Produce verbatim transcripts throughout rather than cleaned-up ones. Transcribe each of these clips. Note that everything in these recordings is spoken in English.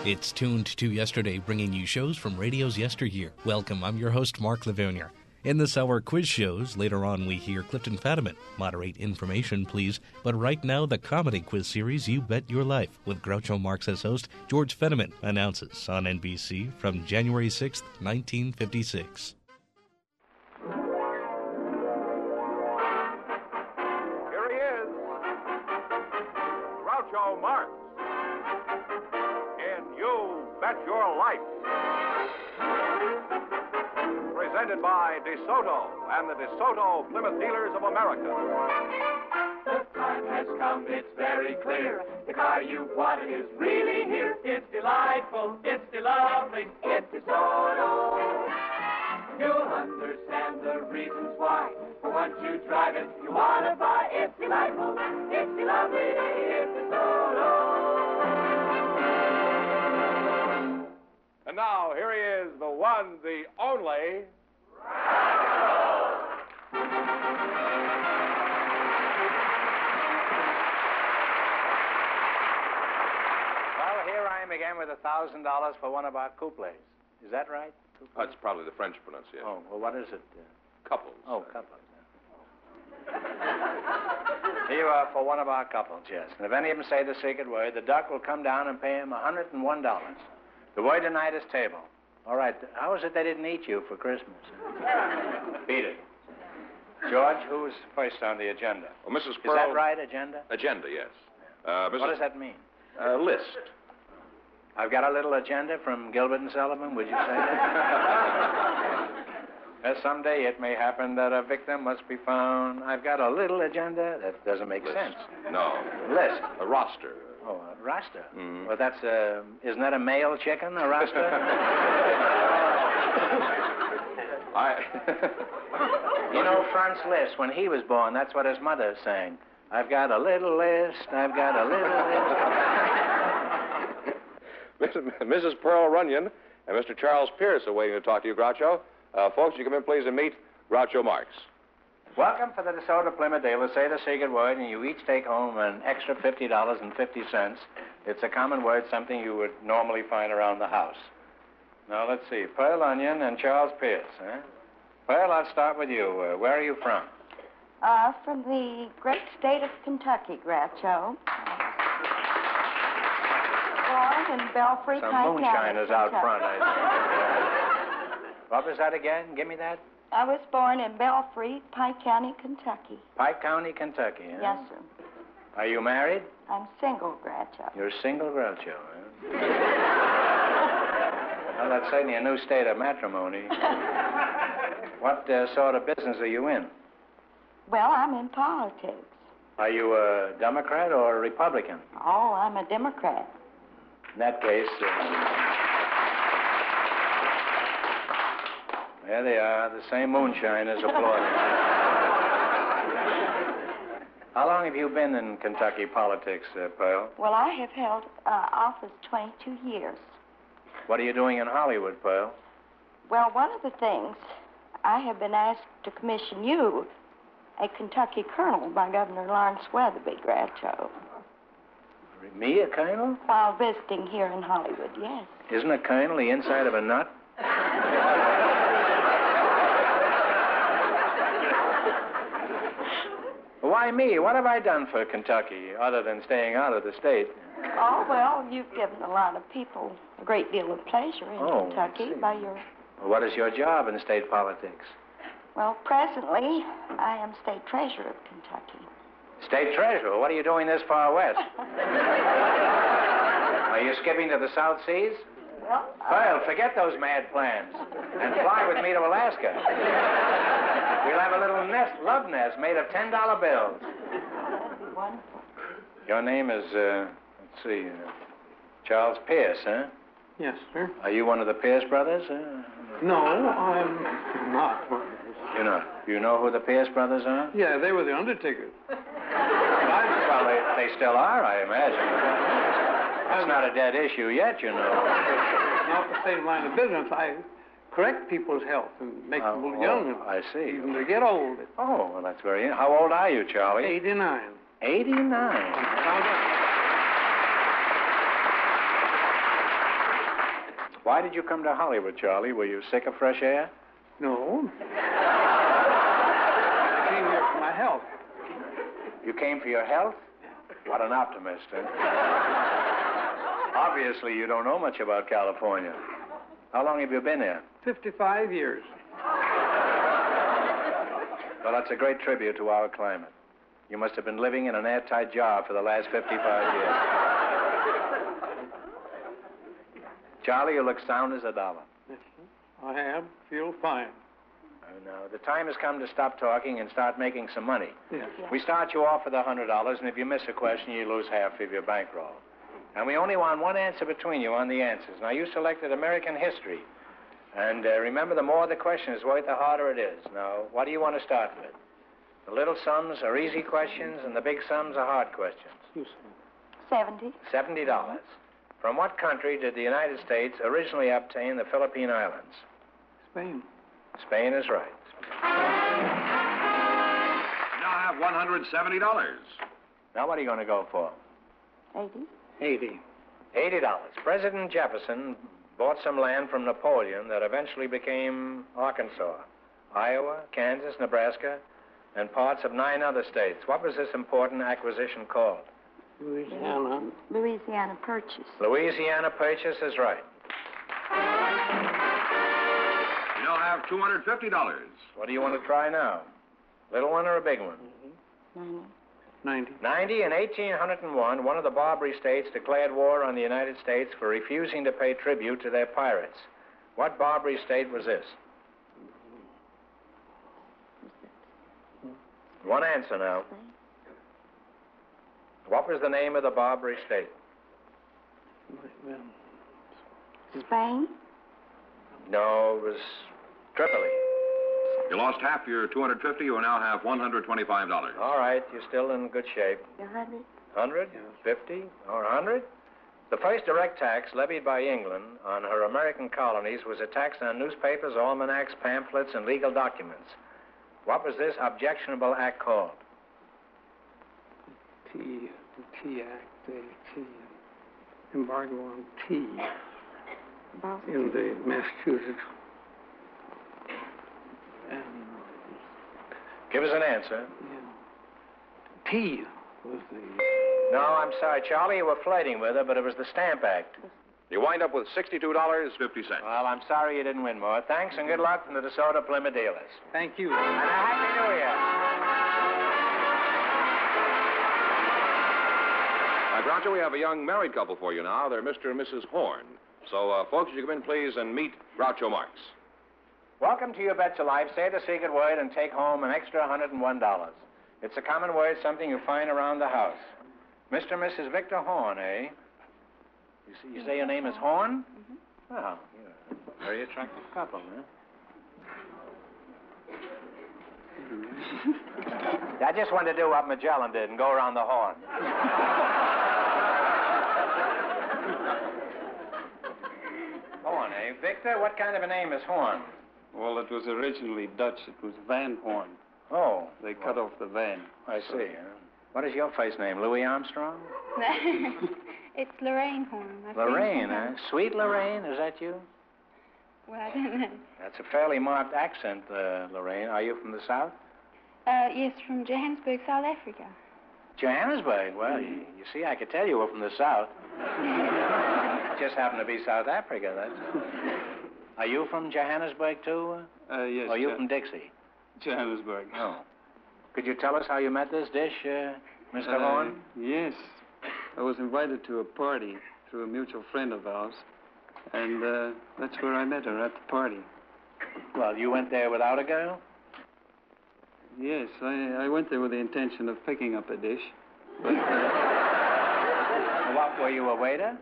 It's Tuned to Yesterday, bringing you shows from radio's yesteryear. Welcome, I'm your host, Mark Lavernier. In this hour, quiz shows. Later on, we hear Clifton Fadiman. Moderate information, please. But right now, the comedy quiz series, You Bet Your Life, with Groucho Marx as host. George Fenneman announces on N B C from January sixth, nineteen fifty-six. Here he is, Groucho Marx, in You Bet Your Life. Presented by DeSoto and the DeSoto Plymouth Dealers of America. The time has come, it's very clear. The car you wanted is really here. It's delightful, it's lovely, it's DeSoto. You'll understand the reasons why. For once you drive it, you want to buy. It's delightful, it's lovely, it's DeSoto. And now, here he is, the one, the only... Well, here I am again with a thousand dollars for one of our couplets. Is that right? Oh, it's probably the French pronunciation. Oh, well, what is it? Uh, Couples. oh, couples. Here you are for one of our couples, yes. And if any of them say the secret word, the duck will come down and pay him one hundred and one dollars. The word tonight is table. All right. How is it they didn't eat you for Christmas? Beat it. George, who's first on the agenda? Well, Missus Is Pearl... that right, agenda? Agenda, yes. Uh, Missus What does that mean? Uh, list. I've got a little agenda from Gilbert and Sullivan. Would you say that? As someday it may happen that a victim must be found. I've got a little agenda. That doesn't make List. sense. No. List. A roster. Oh, a roster. Mhm. Well, that's a... Isn't that a male chicken, a roster? I... You know, Franz Liszt, when he was born, that's what his mother sang. I've got a little list, I've got a little list. Missus Pearl Runyon and Mister Charles Pierce are waiting to talk to you, Groucho. Uh, folks, you come in, please, and meet Groucho Marx. Welcome for the DeSoto Plymouth dealers. Say the secret word, and you each take home an extra fifty dollars and fifty cents. It's a common word, something you would normally find around the house. Now, let's see. Pearl Onion and Charles Pierce, huh? Pearl, I'll start with you. Uh, where are you from? Uh, from the great state of Kentucky, Groucho. Born in Belfry, Some Pike moonshiners County, out Kentucky. front, I think. What was that again? Give me that. I was born in Belfry, Pike County, Kentucky. Pike County, Kentucky, huh? Yes, sir. Are you married? I'm single, Groucho. You're single, Groucho, huh? Well, that's certainly a new state of matrimony. What uh, sort of business are you in? Well, I'm in politics. Are you a Democrat or a Republican? Oh, I'm a Democrat. In that case, uh, there they are, the same moonshiners applauding. How long have you been in Kentucky politics, uh, Pearl? Well, I have held uh, office twenty-two years. What are you doing in Hollywood, Pearl? Well, one of the things, I have been asked to commission you a Kentucky colonel by Governor Lawrence Weatherby, Groucho. Me, a colonel? While visiting here in Hollywood, yes. Isn't a colonel the inside of a nut? Why me? What have I done for Kentucky other than staying out of the state? Oh, well, you've given a lot of people a great deal of pleasure in Oh, I Kentucky see. by your... Well, what is your job in state politics? Well, presently, I am state treasurer of Kentucky. State treasurer? What are you doing this far west? Are you skipping to the South Seas? Well, uh, Pearl, forget those mad plans and fly with me to Alaska. We'll have a little nest, love nest made of ten dollar bills. that'd be wonderful. Your name is, uh, let's see, uh, Charles Pierce, huh? Yes, sir. Are you one of the Pierce brothers? Uh, No, I'm not. you know, you know who the Pierce brothers are? Yeah, they were the Undertakers. Well, they, they still are, I imagine. That's not a dead issue yet, you know. Not the same line of business. I correct people's health and make them Oh, look young. oh, I see. Even to get old. Oh, well, that's very... How old are you, Charlie? eighty-nine. eighty-nine. Found out. Why did you come to Hollywood, Charlie? Were you sick of fresh air? No. I came here for my health. You came for your health? What an optimist, huh? Obviously, you don't know much about California. How long have you been here? fifty-five years. Well, that's a great tribute to our climate. You must have been living in an airtight jar for the last fifty-five years. Charlie, you look sound as a dollar. I am. Feel fine. Oh, no. The time has come to stop talking and start making some money. Yes. We start you off with a hundred dollars, and if you miss a question, you lose half of your bankroll. And we only want one answer between you on the answers. Now, you selected American history. And uh, remember, the more the question is worth, the harder it is. Now, what do you want to start with? The little sums are easy questions, and the big sums are hard questions. Seventy. Seventy dollars. From what country did the United States originally obtain the Philippine Islands? Spain. Spain is right. You now have one hundred seventy dollars. Now, what are you going to go for? Eighty. Eighty. Eighty dollars. President Jefferson bought some land from Napoleon that eventually became Arkansas, Iowa, Kansas, Nebraska, and parts of nine other states. What was this important acquisition called? Louisiana. Louisiana Purchase. Louisiana Purchase is right. You now have two hundred fifty dollars. What do you want to try now? Little one or a big one? Ninety. Ninety. Ninety. In eighteen oh one, one of the Barbary states declared war on the United States for refusing to pay tribute to their pirates. What Barbary state was this? One answer now. What was the name of the Barbary state? Spain. No, it was Tripoli. You lost half your two hundred fifty. You now have one hundred twenty-five dollars. All right, you're still in good shape. A hundred. Hundred? Fifty? Or a hundred? The first direct tax levied by England on her American colonies was a tax on newspapers, almanacs, pamphlets, and legal documents. What was this objectionable act called? Tea. The Tea Act. The tea. Embargo on tea. In the Massachusetts. And, Give us an answer. yeah. Tea was the... No, I'm sorry, Charlie, you were flirting with her, but it was the Stamp Act. You wind up with sixty-two dollars and fifty cents. Well, I'm sorry you didn't win more. Thanks and good luck from the DeSoto Plymouth dealers. Thank you. And a Happy New Year. Uh, Groucho, we have a young married couple for you now. They're Mister and Missus Horn. So, uh, folks, you come in, please, and meet Groucho Marx. Welcome to You Bet Your Life. Say the secret word and take home an extra one hundred one dollars. It's a common word, something you find around the house. Mister and Missus Victor Horn, eh? You, see, you say your name is Horn? Mm-hmm. Well, you're a very attractive couple, huh? I just wanted to do what Magellan did and go around the horn. Horn, eh? Victor, what kind of a name is Horn? Well, it was originally Dutch. It was Van Horn. Oh. They cut off the van. I see. Huh? What is your face name? Louis Armstrong? It's Lorraine Horn. My Lorraine, friend. huh? Sweet Lorraine, is that you? Well, I don't know. That's a fairly marked accent, uh, Lorraine. Are you from the South? Uh, yes, from Johannesburg, South Africa. Johannesburg? Well, you, you see, I could tell you were from the South. Just happened to be South Africa, that's all. Are you from Johannesburg, too? Uh, yes. Or are you Jo- from Dixie? Johannesburg. Oh. Could you tell us how you met this dish, uh, Mister Uh, Horn? Yes. I was invited to a party through a mutual friend of ours. And uh, that's where I met her, at the party. Well, you went there without a girl? Yes, I, I went there with the intention of picking up a dish. But, uh, What, were you a waiter?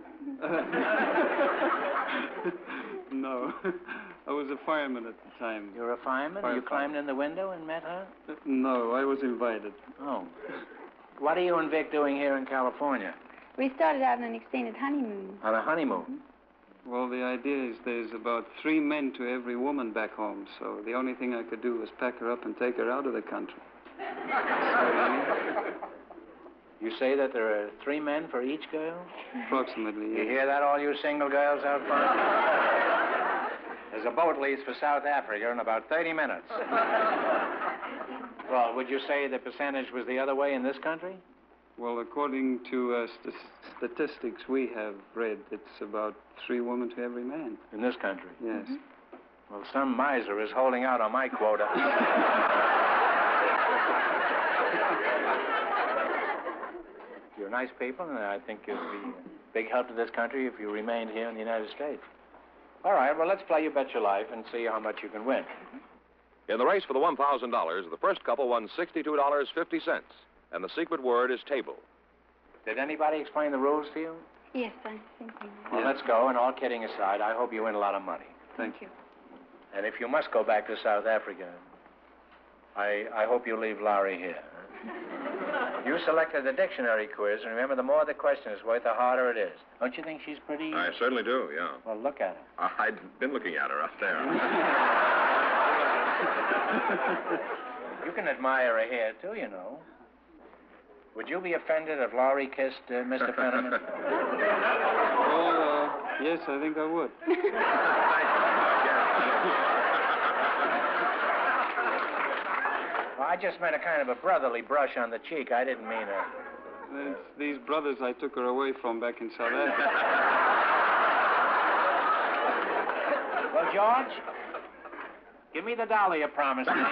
no. I was a fireman at the time. You were a fireman? Firefighter. You climbed in the window and met her? Uh, No, I was invited. Oh. What are you and Vic doing here in California? We started out on an extended honeymoon. On a honeymoon? Well, the idea is there's about three men to every woman back home, so the only thing I could do was pack her up and take her out of the country. You say that there are three men for each girl? Approximately, You yes. hear that, all you single girls out front? There's a boat leaves for South Africa in about thirty minutes. Well, would you say the percentage was the other way in this country? Well, according to uh, st- statistics we have read, it's about three women to every man. In this country? Yes. Mm-hmm. Well, some miser is holding out on my quota. You're nice people, and I think you'd be a big help to this country if you remained here in the United States. All right, well, let's play You Bet Your Life and see how much you can win. In the race for the one thousand dollars, the first couple won sixty-two dollars and fifty cents, and the secret word is table. Did anybody explain the rules to you? Yes, I think we know. Well, let's go, and all kidding aside, I hope you win a lot of money. Thank you. And if you must go back to South Africa, I, I hope you leave Larry here. You selected the dictionary quiz, and remember, the more the question is worth, the harder it is. Don't you think she's pretty? I certainly do, yeah. Well, look at her. I've been looking at her up there. You can admire her hair, too, you know. Would you be offended if Laurie kissed uh, Mister Fenneman? Well, uh, yes, I think I would. Well, I just meant a kind of a brotherly brush on the cheek. I didn't mean a... It's these brothers I took her away from back in South Africa. Well, George, give me the dollar you promised me, huh?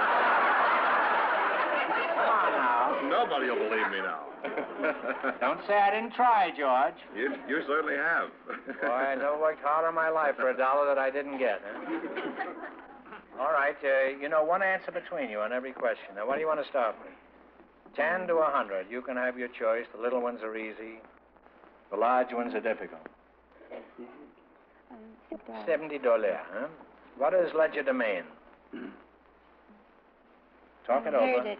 Come on now. Nobody will believe me now. Don't say I didn't try, George. You, you certainly have. Boy, I never worked harder in my life for a dollar that I didn't get, huh? All right, uh, you know, one answer between you on every question. Now, what do you want to start with? Ten to a hundred. You can have your choice. The little ones are easy. The large ones are difficult. Seventy dollars, huh? What is legerdemain? Talk it I heard over. it.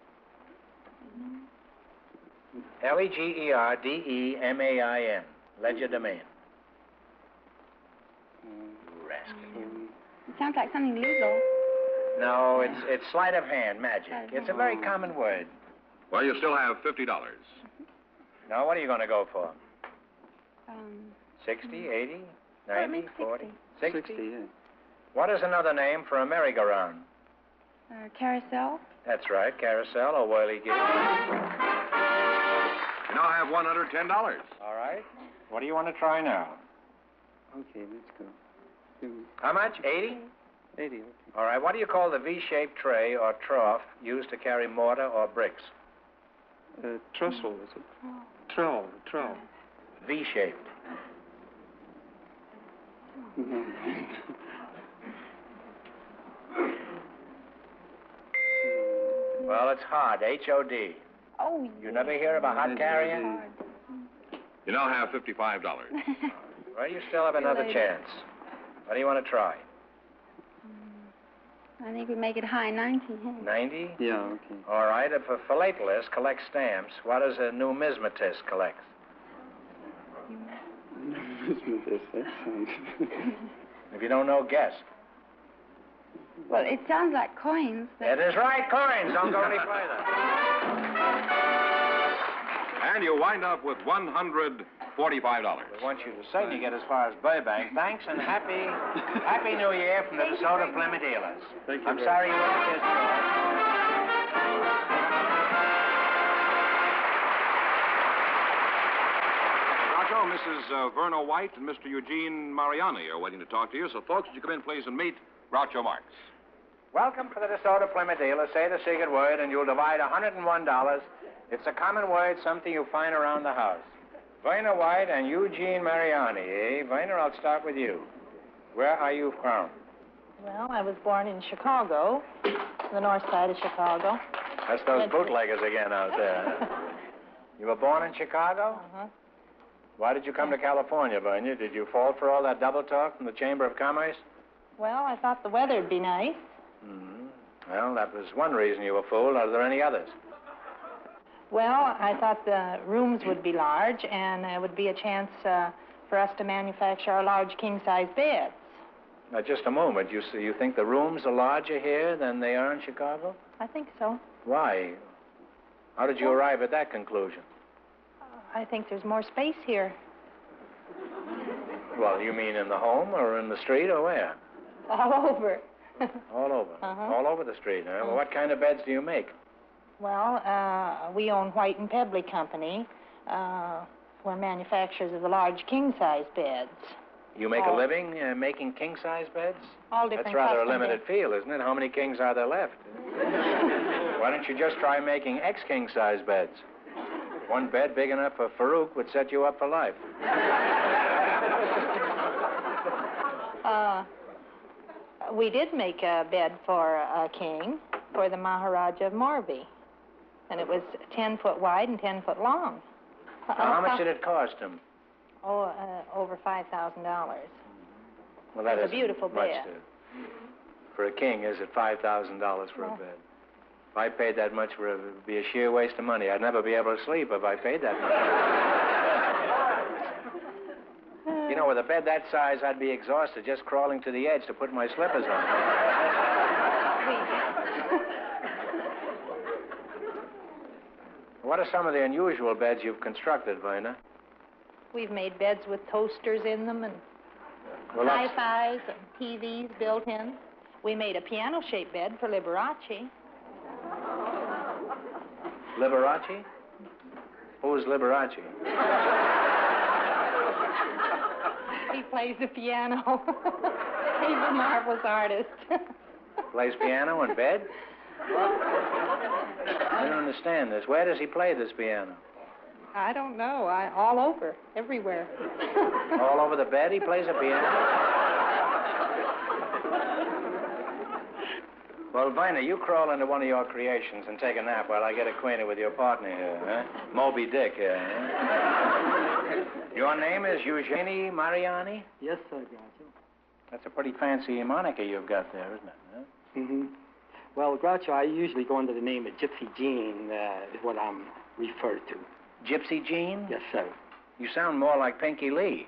L E G E R D E M A I N. Legerdemain. Rascal. It sounds like something legal. No, it's it's sleight of hand, magic. It's a very common word. Well, you still have fifty dollars. Now, what are you going to go for? Um, Sixty, eighty, well, ninety, maybe forty? sixty. Sixty, yeah. What is another name for a merry-go-round? Uh, carousel. That's right, carousel or whirly-giddy. You now have one hundred ten dollars. All right. What do you want to try now? Okay, let's go. Give me How much? eighty? eighty, okay. All right. What do you call the V-shaped tray or trough used to carry mortar or bricks? Uh, trestle, is it? Trowel, trowel. V-shaped. Well, it's hard. H O D. Oh, You never hear of a hot carrier? You now have fifty-five dollars. Well, you still have another later. chance. What do you want to try? I think we make it high ninety. Hey? ninety? Yeah, okay. All right. If a philatelist collects stamps, what does a numismatist collect? That sounds... If you don't know, guess. Well, it sounds like coins. But... It is right, coins. Don't go any further. And you wind up with one hundred forty-five dollars. We want you to certainly get as far as Burbank. Thanks and happy, happy New Year from the DeSoto Plymouth dealers. Thank you I'm very sorry you wouldn't kiss George. Groucho, Missus Uh, Verna White and Mister Eugene Mariani are waiting to talk to you. So, folks, would you come in, please, and meet Groucho Marx. Welcome to the DeSoto Plymouth dealer. Say the secret word, and you'll divide one hundred one dollars. It's a common word, something you find around the house. Verna White and Eugene Mariani, eh? Verna, I'll start with you. Where are you from? Well, I was born in Chicago, the north side of Chicago. That's those That's bootleggers again out there. You were born in Chicago? Uh-huh. Why did you come to California, Verna? Did you fall for all that double talk from the Chamber of Commerce? Well, I thought the weather'd be nice. Mm-hmm. Well, that was one reason you were fooled. Are there any others? Well, I thought the rooms would be large, and there would be a chance uh, for us to manufacture our large king-size beds. Now, just a moment. You see, you think the rooms are larger here than they are in Chicago? I think so. Why? How did you arrive at that conclusion? I think there's more space here. Well, you mean in the home or in the street or where? All over. All over? Uh-huh. All over the street, huh? Well, what kind of beds do you make? Well, uh, we own White and Pebbly Company. Uh, we're manufacturers of the large king-size beds. You make all, a living uh, making king-size beds? All different That's rather a custom limited beds. field, isn't it? How many kings are there left? Why don't you just try making ex-king-size beds? One bed big enough for Farouk would set you up for life. Uh, we did make a bed for a king, for the Maharaja of Morbi. And it was ten foot wide and ten foot long. Now, how much did it cost him? Oh, uh, over five thousand dollars. Well, that It's a is beautiful much bed. to, for a king, is it five thousand dollars for Yeah. a bed? If I paid that much for it, it would be a sheer waste of money. I'd never be able to sleep if I paid that much. You know, with a bed that size, I'd be exhausted just crawling to the edge to put my slippers on. What are some of the unusual beds you've constructed, Verna? We've made beds with toasters in them and Well, that's- hi-fis and T Vs built in. We made a piano-shaped bed for Liberace. Liberace? Who's Liberace? He plays the piano. He's a marvelous artist. Plays piano in bed? I don't understand this. Where does he play this piano? I don't know. I all over, everywhere. All over the bed he plays a piano? Well, Vina, you crawl into one of your creations and take a nap while I get acquainted with your partner here, huh? Moby Dick here, huh? Your name is Eugenie Mariani? Yes, sir, Groucho. That's a pretty fancy moniker you've got there, isn't it? Huh? Mm-hmm. Well, Groucho, I usually go under the name of Gypsy Jean, uh, is what I'm referred to. Gypsy Jean? Yes, sir. You sound more like Pinky Lee.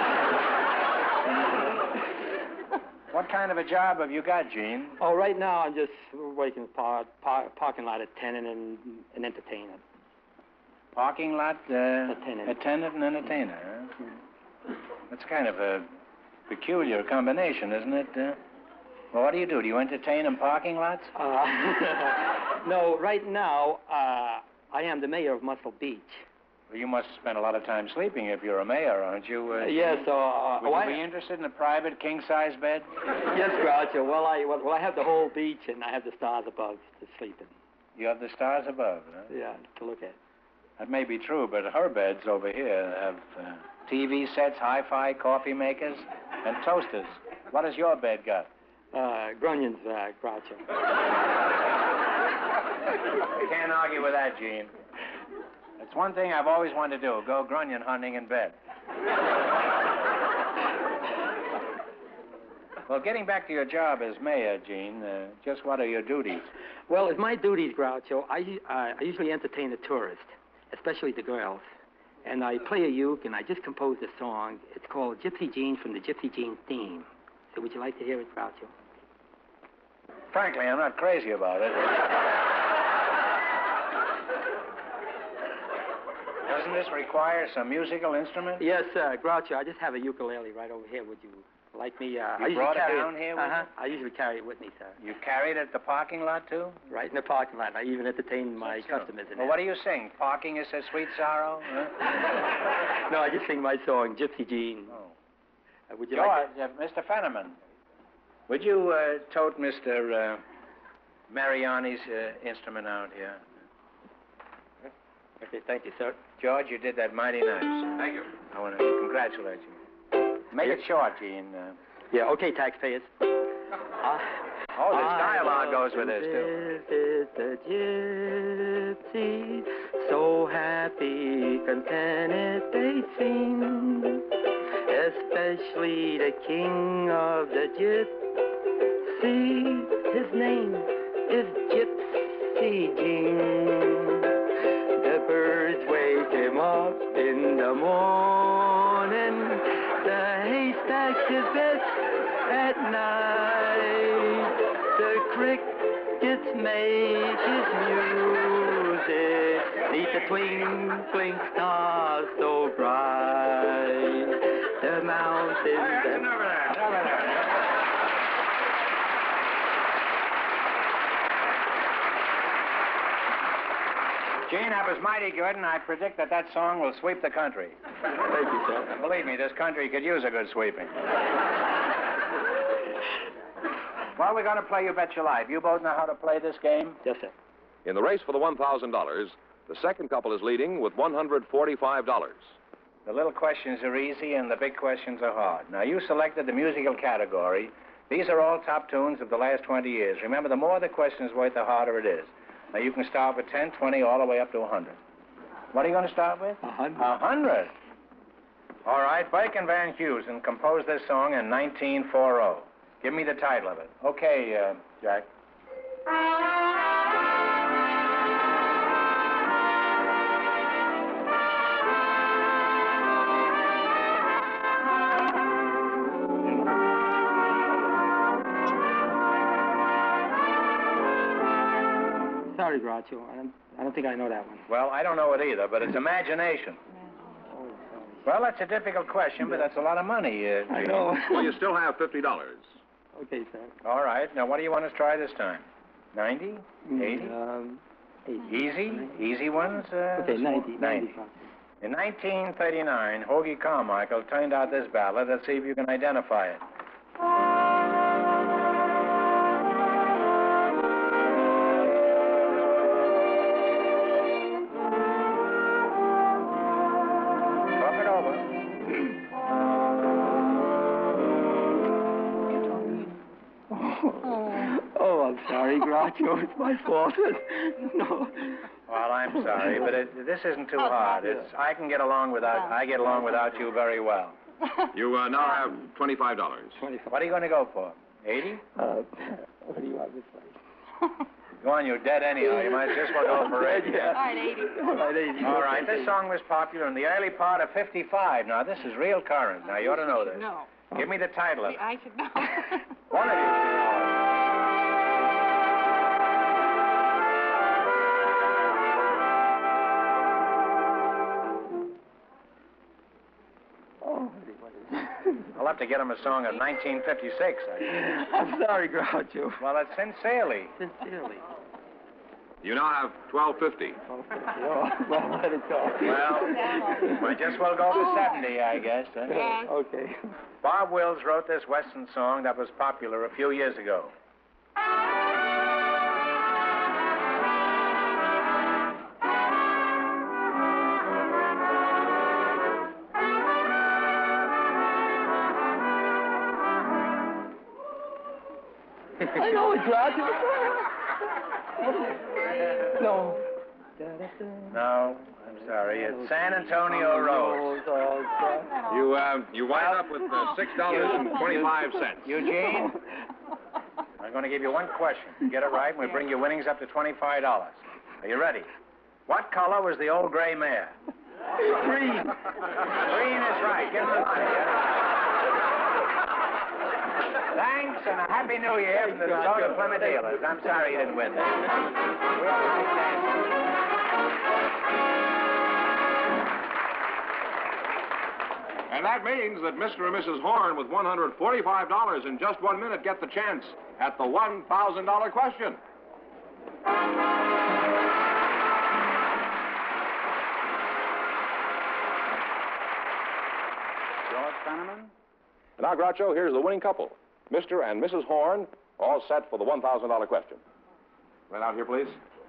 What kind of a job have you got, Gene? Oh, right now I'm just working par- par- parking lot attendant and an entertainer. Parking lot uh, attendant. attendant and entertainer, huh? Mm. That's kind of a peculiar combination, isn't it? Uh, well, what do you do? Do you entertain in parking lots? Uh, no, right now uh, I am the mayor of Muscle Beach. Well, you must spend a lot of time sleeping if you're a mayor, aren't you? Uh, yes. Uh, uh, Would well, you be I... interested in a private king-size bed? Yes, Groucho. Well, I well, well I have the whole beach and I have the stars above to sleep in. You have the stars above, huh? Yeah, to look at. That may be true, but her beds over here have uh, T V sets, hi-fi, coffee makers, and toasters. What has your bed got? Uh, Grunion's, uh, Groucho. I can't argue with that, Gene. It's one thing I've always wanted to do, go grunion hunting in bed. Well, getting back to your job as mayor, Gene, uh, just what are your duties? Well, as my duties, Groucho, I, uh, I usually entertain the tourists, especially the girls. And I play a uke, and I just composed a song. It's called Gypsy Jean from the Gypsy Jean theme. So would you like to hear it, Groucho? Frankly, I'm not crazy about it. Doesn't this require some musical instrument? Yes, uh, Groucho, I just have a ukulele right over here. Would you like me? Uh, You I usually brought it carry down here with Uh-huh. you? I usually carry it with me, sir. You carried it at the parking lot, too? Right in the parking lot. I even entertain my customers in Well, it. what do you sing? Parking is a sweet sorrow? Huh? No, I just sing my song, Gypsy Jean. Oh. Uh, would you George, like uh, Mister Fenneman, would you uh, tote Mister Uh, Mariani's uh, instrument out here? Okay, thank you, sir. George, you did that mighty nice. Thank you. I want to congratulate you. Make it short, Gene. Uh, Yeah, okay, taxpayers. Uh, oh, this dialogue goes with this, too. Visit the gypsy, so happy, contented they seem, especially the king of the gypsy. His name is Gypsy Jean. The birds wake him up in the morning. The haystack's his best at night. The crickets make his music. Neath the twinkling stars so bright. The mountains. Hey, enough of that. Enough of that. Gene, that was mighty good, and I predict that that song will sweep the country. Thank you, sir. And believe me, this country could use a good sweeping. Well, we're going to play You Bet Your Life. You both know how to play this game? Yes, sir. In the race for the one thousand dollars, the second couple is leading with one hundred forty-five dollars. The little questions are easy, and the big questions are hard. Now, you selected the musical category. These are all top tunes of the last twenty years. Remember, the more the question is worth, the harder it is. Now, you can start with ten, twenty, all the way up to one hundred. What are you going to start with? one hundred. one hundred. All right, Blake and Van Heusen composed this song in nineteen forty. Give me the title of it. Okay, uh, Jack. Sorry, Groucho. I don't, I don't think I know that one. Well, I don't know it either, but it's Imagination. Well, that's a difficult question, but that's a lot of money. Uh, I know. Well, you still have fifty dollars. Okay, sir. All right. Now, what do you want us to try this time? ninety? eighty? Um, eighty. Easy? Easy ones? Uh, Okay, ninety. ninety. In nineteen thirty-nine, Hoagie Carmichael turned out this ballad. Let's see if you can identify it. Talk it over. Oh, I'm sorry, Groucho. It's my fault. No. Well, I'm sorry, but it, this isn't too hard. It's I can get along without. I get along without you very well. You uh, now have twenty-five dollars. What are you going to go for? eighty? Uh, what do you want this way? Go on, you're dead anyhow. You might just well go for eighty. Yeah. All right, eighty. All right, eighty. All right, this song was popular in the early part of fifty-five. Now, this is real current. Now, you ought to know this. No. Give me the title of it. I should know. One of you should know it. Oh, what is it? I'll have to get him a song of nineteen fifty-six. I guess. I'm sorry, Groucho. Well, it's Sincerely. Sincerely. You now have twelve fifty. Oh, oh, well, let it go. Well, might just well go to seventy, I guess. Huh? Yes. Okay. Bob Wills wrote this Western song that was popular a few years ago. I know it's Groucho. No. No, I'm sorry. It's San Antonio Rose. You uh, you wind up with uh, six dollars and twenty-five cents. Eugene, I'm going to give you one question. You get it right, and we bring your winnings up to twenty-five dollars. Are you ready? What color was the old gray mare? Green. Green is right. Give us the money. Thanks, and a Happy New Year from the DeSoto Plymouth Dealers. I'm sorry you didn't win that. We have a big dance. And that means that Mister and Missus Horn with one hundred forty-five dollars in just one minute get the chance at the one thousand dollar question. George Fenneman? Now, Groucho, here's the winning couple. Mister and Missus Horn, all set for the one thousand dollar question. Right out here, please.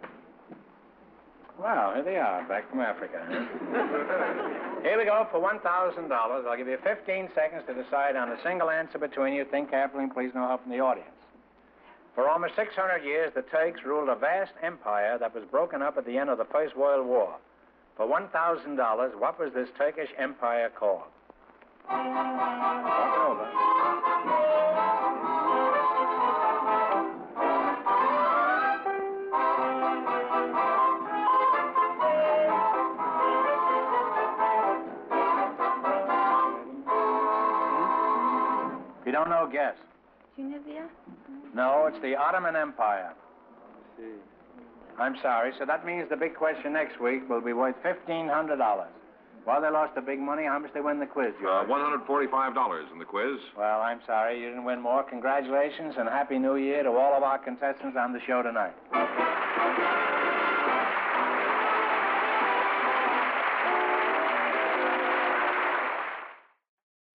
Well, here they are, back from Africa. Huh? Here we go for one thousand dollars. I'll give you fifteen seconds to decide on a single answer between you. Think carefully and please no help from the audience. For almost six hundred years, the Turks ruled a vast empire that was broken up at the end of the First World War. For one thousand dollars, what was this Turkish empire called? Talk it over. If you don't know, guess. Tunisia? No, it's the Ottoman Empire. I'm sorry, so that means the big question next week will be worth fifteen hundred dollars. Well, they lost the big money. How much they win the quiz, George? Uh, one hundred forty-five dollars in the quiz. Well, I'm sorry you didn't win more. Congratulations and Happy New Year to all of our contestants on the show tonight.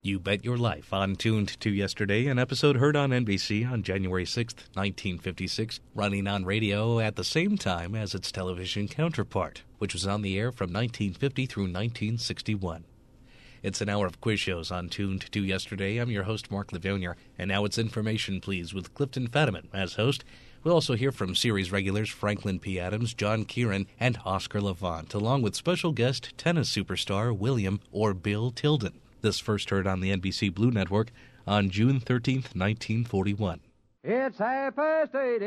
You Bet Your Life on Tuned to Yesterday, an episode heard on N B C on January sixth, nineteen fifty-six, running on radio at the same time as its television counterpart, which was on the air from nineteen fifty through nineteen sixty-one. It's an hour of quiz shows on Tuned to Yesterday. I'm your host, Mark Livonia, and now it's Information Please with Clifton Fadiman as host. We'll also hear from series regulars Franklin P. Adams, John Kieran, and Oscar Levant, along with special guest tennis superstar William or Bill Tilden. This first heard on the N B C Blue Network on June thirteenth, nineteen forty-one. It's half past eight.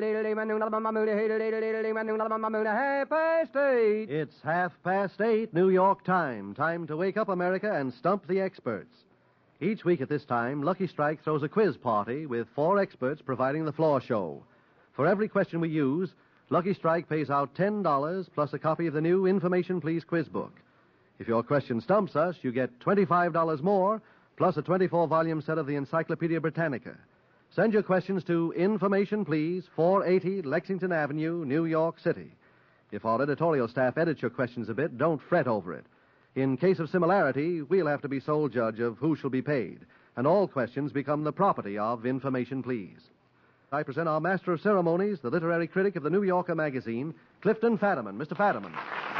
Half past eight. It's half past eight, New York time. Time to wake up America and stump the experts. Each week at this time, Lucky Strike throws a quiz party with four experts providing the floor show. For every question we use, Lucky Strike pays out ten dollars plus a copy of the new Information Please quiz book. If your question stumps us, you get twenty-five dollars more plus a twenty-four volume set of the Encyclopedia Britannica. Send your questions to Information Please, four eighty Lexington Avenue, New York City. If our editorial staff edits your questions a bit, don't fret over it. In case of similarity, we'll have to be sole judge of who shall be paid, and all questions become the property of Information Please. I present our master of ceremonies, the literary critic of the New Yorker magazine, Clifton Fadiman. Mister Fadiman.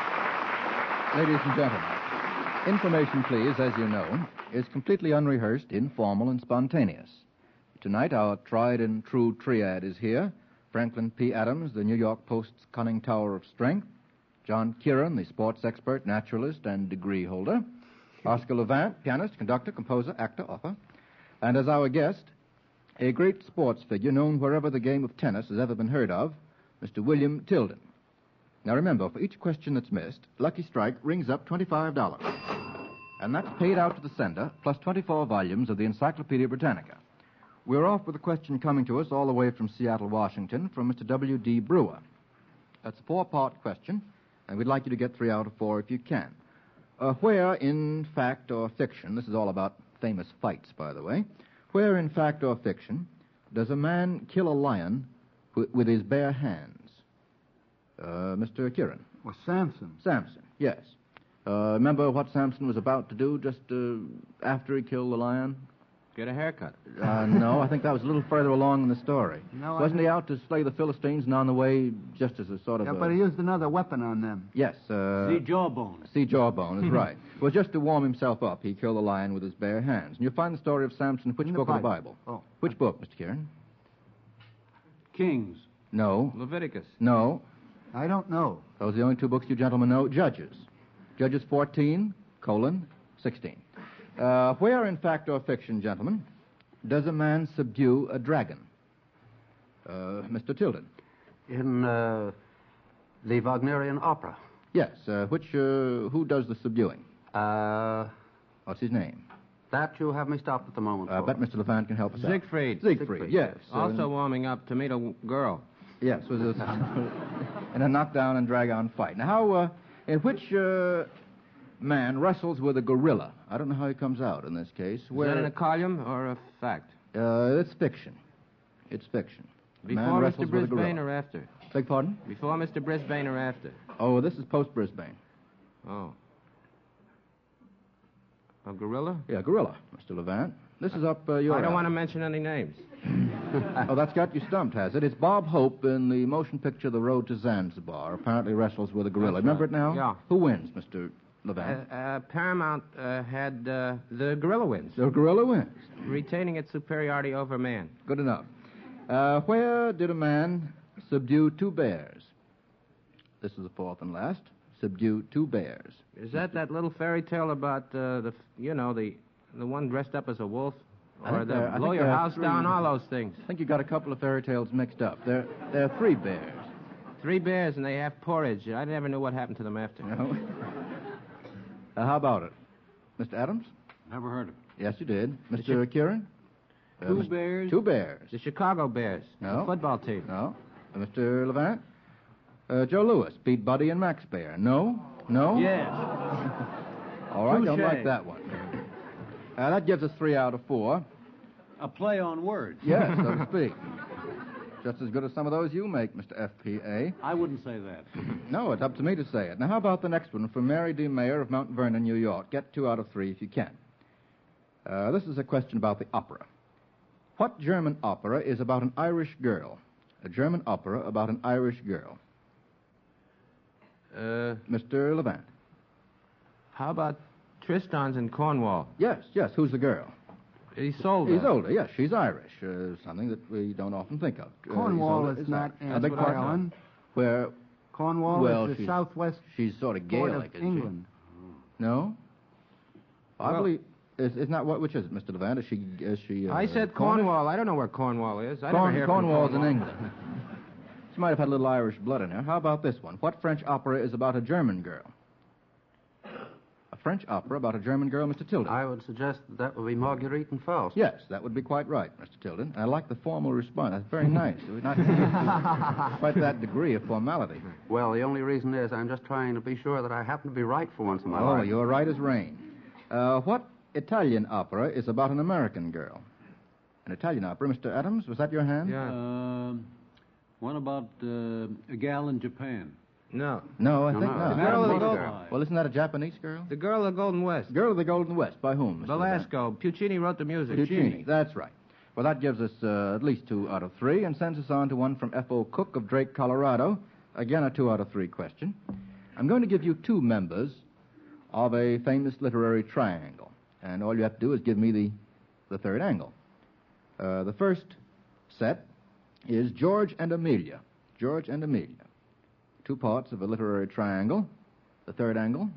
Ladies and gentlemen, Information Please, as you know, is completely unrehearsed, informal, and spontaneous. Tonight, our tried and true triad is here. Franklin P. Adams, the New York Post's cunning tower of strength. John Kieran, the sports expert, naturalist, and degree holder. Oscar Levant, pianist, conductor, composer, actor, author. And as our guest, a great sports figure known wherever the game of tennis has ever been heard of, Mister William Tilden. Now remember, for each question that's missed, Lucky Strike rings up twenty-five dollars. And that's paid out to the sender, plus twenty-four volumes of the Encyclopedia Britannica. We're off with a question coming to us all the way from Seattle, Washington, from Mister W D Brewer. That's a four-part question, and we'd like you to get three out of four if you can. Uh, where, in fact or fiction, this is all about famous fights, by the way, where, in fact or fiction, does a man kill a lion w- with his bare hands? Uh, Mister Kieran. Well, Samson. Samson, yes. Uh, remember what Samson was about to do just uh, after he killed the lion? Get a haircut. Uh, no, I think that was a little further along in the story. No, Wasn't I... he out to slay the Philistines and on the way just as a sort of Yeah, a... but he used another weapon on them. Yes. Uh... See jawbone. See jawbone, is right. Well, just to warm himself up, he killed the lion with his bare hands. And you'll find the story of Samson in which in book the of the Bible? Oh. Which book, Mister Kieran? Kings. No. Leviticus. No. I don't know. Those are the only two books you gentlemen know. Judges. Judges fourteen, colon, sixteen. Uh, where, in fact or fiction, gentlemen, does a man subdue a dragon? Uh, Mister Tilden. In uh, the Wagnerian opera. Yes. Uh, which, uh, who does the subduing? Uh, What's his name? that you have me stopped at the moment. I for. bet Mister Levant can help us out. Siegfried. Siegfried, Siegfried, yes. yes. Also warming up to meet a girl. Yes, was a, in a knockdown and drag-on fight. Now, how, uh, in which uh, man wrestles with a gorilla? I don't know how he comes out in this case. Is that an ecolium or a fact? Uh, it's fiction. It's fiction. A man Before wrestles Mister with a Brisbane gorilla. or after? Beg pardon? Before Mister Brisbane or after? Oh, this is post-Brisbane. Oh. A gorilla? Yeah, gorilla, Mister Levant. This is up uh, your... I don't alley. want to mention any names. Oh, that's got you stumped, has it? It's Bob Hope in the motion picture The Road to Zanzibar. Apparently wrestles with a gorilla. That's Remember right. it now? Yeah. Who wins, Mister Levant? Uh, uh, Paramount uh, had uh, the gorilla wins, The gorilla wins. retaining its superiority over man. Good enough. Uh, where did a man subdue two bears? This is the fourth and last. Subdue two bears. Is that that little fairy tale about uh, the, you know, the the one dressed up as a wolf? I Or think the there- I blow think your there are house three. down, all those things. I think you got a couple of fairy tales mixed up. There, there are three bears. Three bears and they have porridge. I never knew what happened to them after. No. Uh, how about it? Mister Adams? Never heard of it. Yes, you did. Mister Kieran? Uh, Two Mis- bears? Two bears. The Chicago Bears. No. The football team. No. Uh, Mister Levant? Uh, Joe Louis, Pete Buddy, and Max Bear. No? No? Yes. All right, don't Touche. like that one. Uh, that gives us three out of four. A play on words. Yes, so to speak. Just as good as some of those you make, Mister F P A. I wouldn't say that. No, it's up to me to say it. Now, how about the next one from Mary D. Mayer of Mount Vernon, New York? Get two out of three if you can. Uh, this is a question about the opera. What German opera is about an Irish girl? A German opera about an Irish girl. Uh, Mister Levant. How about Tristan's in Cornwall? Yes, yes. Who's the girl? Isolde. Isolde, yes. She's Irish. Uh, something that we don't often think of. Uh, Cornwall Isolde is not Irish. in A big part Ireland. Where? Cornwall well, is the she's, southwest She's sort of part Gaelic, of isn't England. she? No? I Well- believe... Is, is not what? Which is it, Mister Levant? Is she... Is she uh, I said Cornish? Cornwall. I don't know where Cornwall is. I Corn, never hear from Cornwall's in Cornwall. England. She might have had a little Irish blood in her. How about this one? What French opera is about a German girl? A French opera about a German girl, Mister Tilden. I would suggest that, that would be Marguerite and Faust. Yes, that would be quite right, Mister Tilden. I like the formal response. That's very nice. We're not to quite that degree of formality. Well, the only reason is I'm just trying to be sure that I happen to be right for once in my Oh, life. you're right as rain. Uh, what Italian opera is about an American girl? An Italian opera, Mister Adams, was that your hand? Um, one about uh, a gal in Japan. No. No, I No, think no. not. The Girl of the Golden- Well, isn't that a Japanese girl? The Girl of the Golden West. Girl of the Golden West. By whom, Mister Levant? Belasco. Puccini wrote the music. Puccini. That's right. Well, that gives us uh, at least two out of three and sends us on to one from F O Cook of Drake, Colorado. Again, a two out of three question. I'm going to give you two members of a famous literary triangle. And all you have to do is give me the, the third angle. Uh, the first set is George and Amelia. George and Amelia. Two parts of a literary triangle. The third angle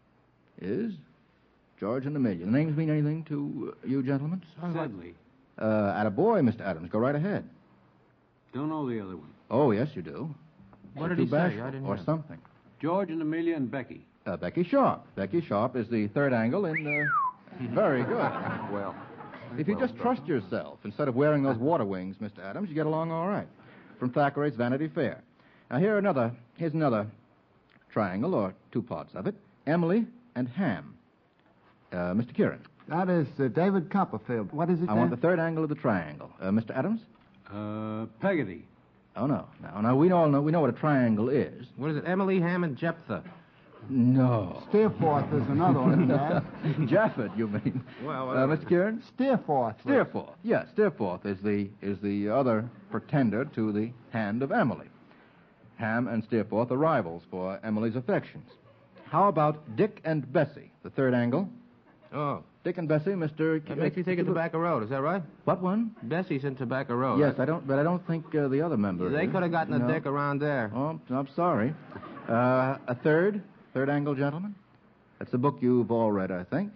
is George and Amelia. The names mean anything to uh, you gentlemen? Sedley. Uh, at a boy, Mister Adams. Go right ahead. Don't know the other one. Oh, yes, you do. What You're did he too say? bashful, I didn't Or hear. something. George and Amelia and Becky. Uh, Becky Sharp. Becky Sharp is the third angle in... Uh, very good. Well, If you just trust yourself, instead of wearing those water wings, Mister Adams, you get along all right. From Thackeray's Vanity Fair. Now, here another, here's another triangle, or two parts of it. Emily and Ham. Uh, Mister Kieran. That is uh, David Copperfield. What is it I then? want the third angle of the triangle. Uh, Mister Adams? Uh, Peggotty. Oh, no. No, no, we all know, we know what a triangle is. What is it? Emily, Ham, and Jephthah. No. Steerforth is another one, Dad. Jaffet, you mean? Well, uh, Mister Kieran? Steerforth. Steerforth. Yes, Steerforth is the is the other pretender to the hand of Emily. Ham and Steerforth are rivals for Emily's affections. How about Dick and Bessie, the third angle? Oh. Dick and Bessie, Mister That makes me think of Tobacco Road. Is that right? What one? Bessie's in Tobacco Road. Yes, I don't, but I don't think uh, the other member. They is. could have gotten No. a dick around there. Oh, I'm sorry. Uh, a third, third angle, gentlemen. That's a book you've all read, I think.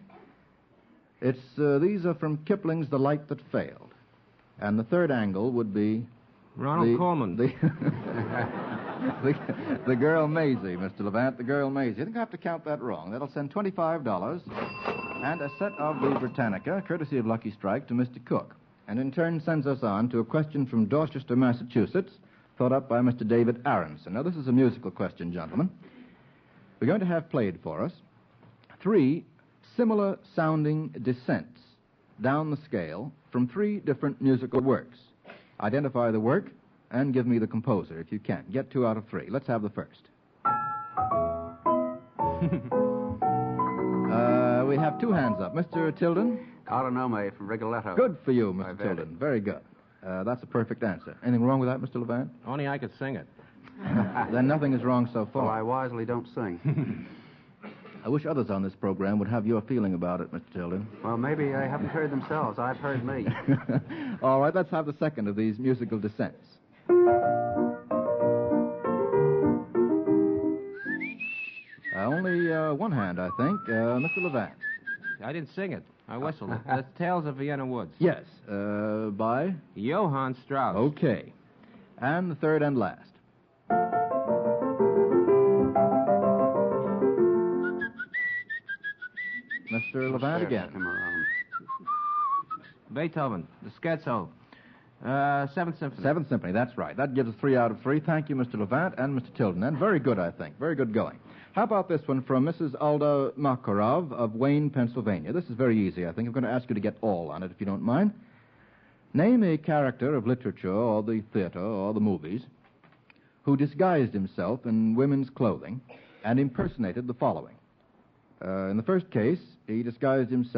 It's uh, these are from Kipling's *The Light That Failed*, and the third angle would be Ronald the, Colman. The, the, the girl Maisie, Mister Levant, the girl Maisie. I think I have to count that wrong. That'll send twenty-five dollars and a set of the Britannica, courtesy of Lucky Strike, to Mister Cook, and in turn sends us on to a question from Dorchester, Massachusetts, thought up by Mister David Aronson. Now, this is a musical question, gentlemen. We're going to have played for us three similar-sounding descents down the scale from three different musical works. Identify the work and give me the composer, if you can. Get two out of three. Let's have the first. uh, we have two hands up. Mister Tilden? Caronome from Rigoletto. Good for you, Mister By Verdi. Tilden. Very good. Uh, that's a perfect answer. Anything wrong with that, Mister Levant? Only I could sing it. Then nothing is wrong so far. Well, I wisely don't sing. I wish others on this program would have your feeling about it, Mister Tilden. Well, maybe they haven't heard themselves. I've heard me. All right, let's have the second of these musical descents. Uh, only uh, one hand, I think. Uh, Mister Levant. I didn't sing it. I whistled it. That's Tales of Vienna Woods. Yes. Uh, by? Johann Strauss. Okay. And the third and last. Mister Levant again. Beethoven, the Scherzo. Uh, Seventh Symphony. Seventh Symphony, that's right. That gives us three out of three. Thank you, Mister Levant and Mister Tilden. And very good, I think. Very good going. How about this one from Missus Alda Makarov of Wayne, Pennsylvania? This is very easy, I think. I'm going to ask you to get all on it, if you don't mind. Name a character of literature or the theater or the movies who disguised himself in women's clothing and impersonated the following. Uh, in the first case, he disguised himself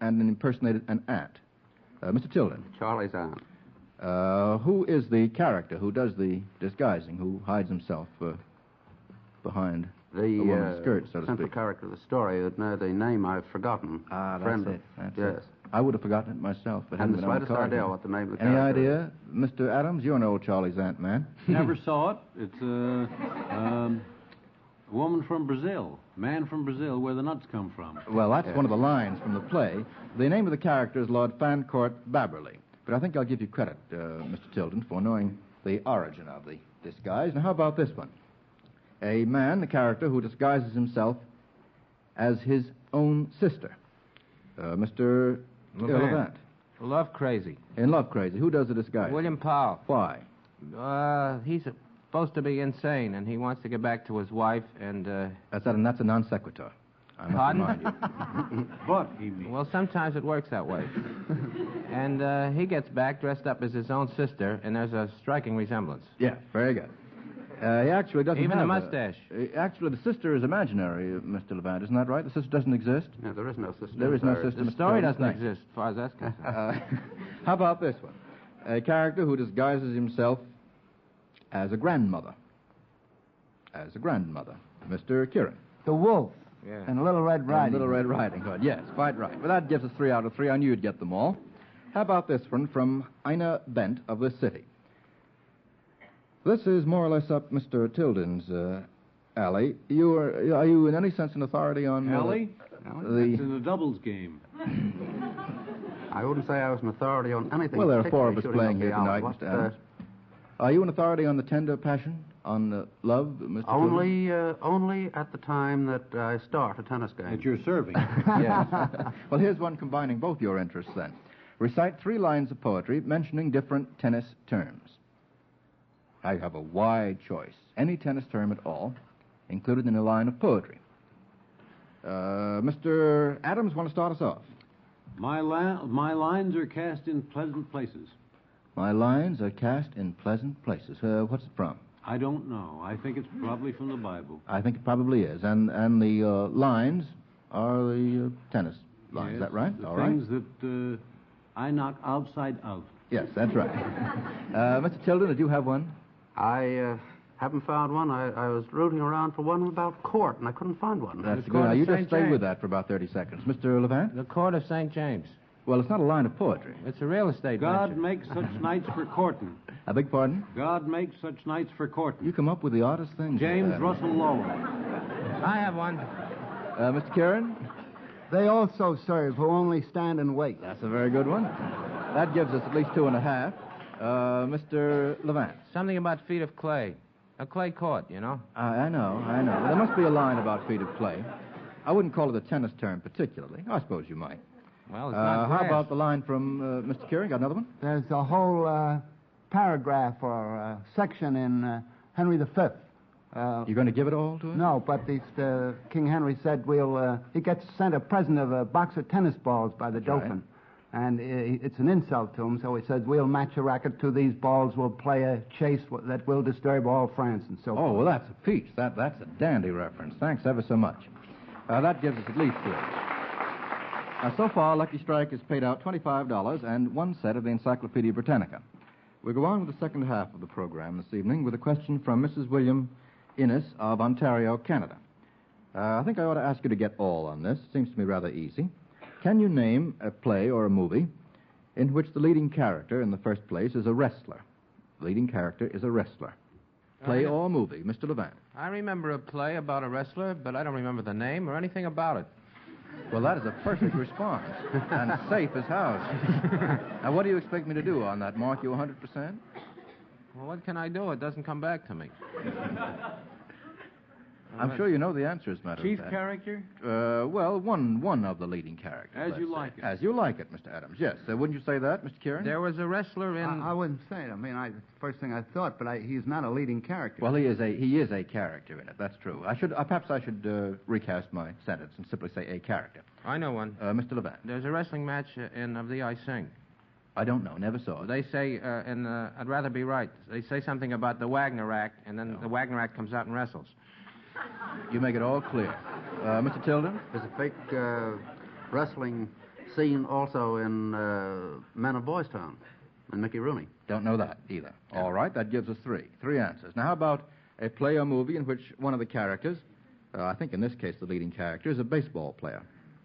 and impersonated an ant. Uh, Mister Tilden. Charlie's aunt. Uh, who is the character who does the disguising, who hides himself uh, behind The a woman's uh, skirt, so to central speak? character of the story. Uh, the name I've forgotten. Ah, that's Friend it. of- That's yes. it. I would have forgotten it myself, but Hadn't hadn't the been on the slightest card idea here. what the name of the Any character idea, Mister Adams? You're an old Charlie's aunt man. Never saw it. It's a, um, a woman from Brazil, man from Brazil, where the nuts come from. Well, that's one of the lines from the play. The name of the character is Lord Fancourt Babberley. But I think I'll give you credit, uh, Mister Tilden, for knowing the origin of the disguise. Now, how about this one? A man, the character, who disguises himself as his own sister. Uh, Mister Levant. Levant. Love Crazy. In Love Crazy. Who does the disguise? William Powell. Why? Uh, he's supposed to be insane, and he wants to get back to his wife, and, uh... That's, a, that's a non sequitur. I must Pardon? remind you. But, he means. Well, sometimes it works that way. And uh, he gets back dressed up as his own sister, and there's a striking resemblance. Yeah, very good. Uh, he actually doesn't Even the have a- mustache. uh, actually, the sister is imaginary, uh, Mister Levant. Isn't that right? The sister doesn't exist? No, there is no sister. There is no Sorry. sister. The Mister story Tilden. doesn't Thanks. exist, as far as that's concerned. Uh, how about this one? A character who disguises himself as a grandmother. As a grandmother. Mister Kieran. The wolf. Yeah. And Little Red Riding. And Little Red Riding Hood. Yes, quite right. Well, that gives us three out of three. I knew you'd get them all. How about this one from Ina Bent of this city? This is more or less up Mister Tilden's uh, alley. You are, are you in any sense an authority on... Uh, Ellie? the- It's in a doubles game. I wouldn't say I was an authority on anything. Well, there are four of us particularly playing shooting here up the alley. tonight, Mister What, uh, Adams. Are you an authority on the tender passion? On uh, love, Mister Tilden? Only, uh, only at the time that I start a tennis game. That you're serving. Yes. Well, here's one combining both your interests then. Recite three lines of poetry mentioning different tennis terms. I have a wide choice. Any tennis term at all, included in a line of poetry. Uh, Mister Adams, want to start us off? My, la- my lines are cast in pleasant places. My lines are cast in pleasant places. Uh, what's it from? I don't know. I think it's probably from the Bible. I think it probably is. And and the uh, lines are the uh, tennis lines. Yes, Is that right? The All right. things that uh, I knock outside of. Yes, that's right. uh, Mister Tilden, did you have one? I uh, haven't found one. I, I was rooting around for one about court, and I couldn't find one. That's The good. Now, Court you of just Saint stay James. with that for about thirty seconds. Mister Levant? The Court of Saint James. Well, it's not a line of poetry. It's a real estate God venture. makes such nights for courting. I beg pardon? God makes such nights for courting. You come up with the oddest things. James uh, Russell Lowell. I have one. Uh, Mister Kieran? They also serve who only stand and wait. That's a very good one. That gives us at least two and a half. Uh, Mister Levant? Something about feet of clay. A clay court, you know? I, I know, I know. There must be a line about feet of clay. I wouldn't call it a tennis term particularly. I suppose you might. Well, it's Uh, not how grass. about the line from uh, Mister Kieran? Got another one? There's a whole uh, paragraph or uh, section in uh, Henry the Fifth. Uh, You're going to give it all to us? no, but it's, uh, King Henry said we'll. Uh, he gets sent a present of a box of tennis balls by the That's right. Dauphin, and uh, it's an insult to him. So he says we'll match a racket to these balls. We'll play a chase w- that will disturb all France and so Oh, forth. well, that's a peach. That, that's a dandy reference. Thanks ever so much. Uh, that gives us at least three. Now, so far, Lucky Strike has paid out twenty-five dollars and one set of the Encyclopedia Britannica. We'll go on with the second half of the program this evening with a question from Missus William Innes of Ontario, Canada. Uh, I think I ought to ask you to get all on this. Seems to me rather easy. Can you name a play or a movie in which the leading character in the first place is a wrestler? The leading character is a wrestler. Play Uh, or movie, Mister Levant. I remember a play about a wrestler, but I don't remember the name or anything about it. Well, that is a perfect response. And safe as house. Now, what do you expect me to do on that? Mark you one hundred percent? Well, what can I do? It doesn't come back to me. I'm sure you know the answer, as a matter Chief of fact. character? Uh, well, one one of the leading characters. As let's you say. like it. As you like it, Mister Adams. Yes. Uh, wouldn't you say that, Mister Kieran? There was a wrestler in... I, I wouldn't say it. I mean, I, first thing I thought, but I, he's not a leading character. Well, he is a he is a character in it. That's true. I should uh, perhaps I should uh, recast my sentence and simply say a character. I know one. Uh, Mister Levant. There's a wrestling match uh, in Of Thee I Sing. I don't know. Never saw it. They say, uh, in uh, I'd Rather Be Right, they say something about the Wagner Act, and then the Wagner Act comes out and wrestles. You make it all clear. Uh, Mister Tilden? There's a fake uh, wrestling seen also in uh, Men of Boys Town and Mickey Rooney. Don't know that either. All right, that gives us three. Three answers. Now, how about a play or movie in which one of the characters, uh, I think in this case the leading character, is a baseball player?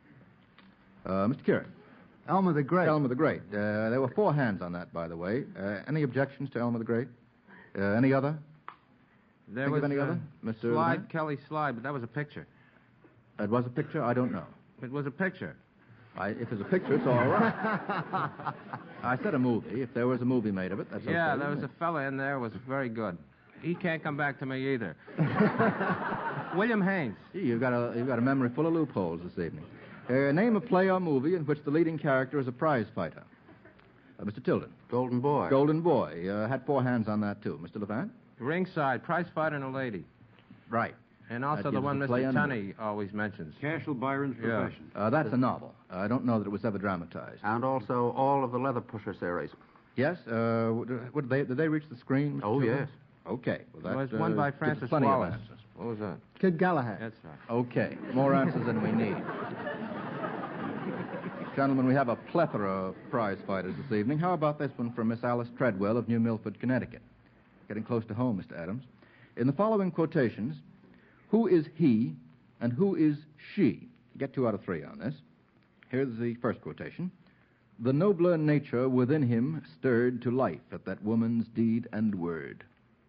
Uh, Mister Kieran. Elmer the Great. Elmer the Great. Uh, there were four hands on that, by the way. Uh, any objections to Elmer the Great? Uh, any other? There Think was of any uh, other? Mister Slide, Levant? Kelly Slide, but that was a picture. It was a picture? I don't know. It was a picture. I, if it's a picture, it's all right. I said a movie. If there was a movie made of it, that's Yeah, okay. there was a fella in there who was very good. He can't come back to me either. William Haynes. Gee, you've got a you've got a memory full of loopholes this evening. Uh, name a play or movie in which the leading character is a prize fighter. Uh, Mister Tilden. Golden Boy. Golden Boy. Uh, had four hands on that too. Mister Levant. Ringside, prize fighter and a lady. Right. And also That the gives one the play Mister under. Tunney always mentions. Cashel Byron's Yeah. Profession. Uh, that's a novel. I don't know that it was ever dramatized. And also all of the Leather Pusher series. Yes. Uh, what, what did they did they reach the screen? Mister Oh, Tilden? yes. Okay. Well, that, It was uh, one by gives us Francis plenty of Wallace. answers. What was that? Kid Galahad. That's right. Okay. More answers than we need. Gentlemen, we have a plethora of prize fighters this evening. How about this one from Miss Alice Treadwell of New Milford, Connecticut? Getting close to home, Mister Adams. In the following quotations, who is he and who is she? Get two out of three on this. Here's the first quotation. The nobler nature within him stirred to life at that woman's deed and word.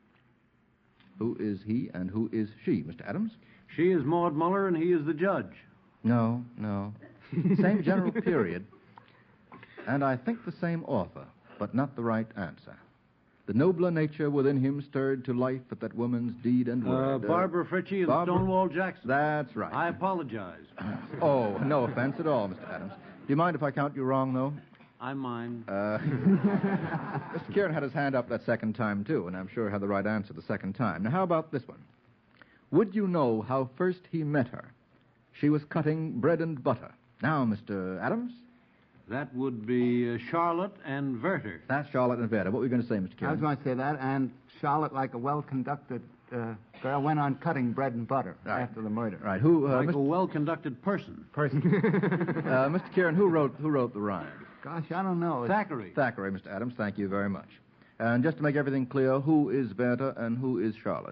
Who is he and who is she, Mister Adams? She is Maud Muller and he is the judge. No, no. Same general period. And I think the same author, but not the right answer. The nobler nature within him stirred to life at that woman's deed and Uh, word. Barbara Fritchie and Barbara- Stonewall Jackson. That's right. I apologize. Oh, no offense at all, Mister Adams. Do you mind if I count you wrong, though? I mind. Uh, Mister Kieran had his hand up that second time, too, and I'm sure he had the right answer the second time. Now, how about this one? Would you know how first he met her? She was cutting bread and butter. Now, Mister Adams? That would be uh, Charlotte and Werther. That's Charlotte and Vera. What were you going to say, Mister I was Kieran? going to say that, and Charlotte, like a well-conducted uh, girl, went on cutting bread and butter Right. after the murder. Right. Who? Uh, Like Mister a well-conducted person. Person. uh, Mister Kieran, who wrote who wrote the rhyme? Gosh, I don't know. It's- Thackeray. Thackeray, Mister Adams. Thank you very much. And just to make everything clear, who is Werther and who is Charlotte?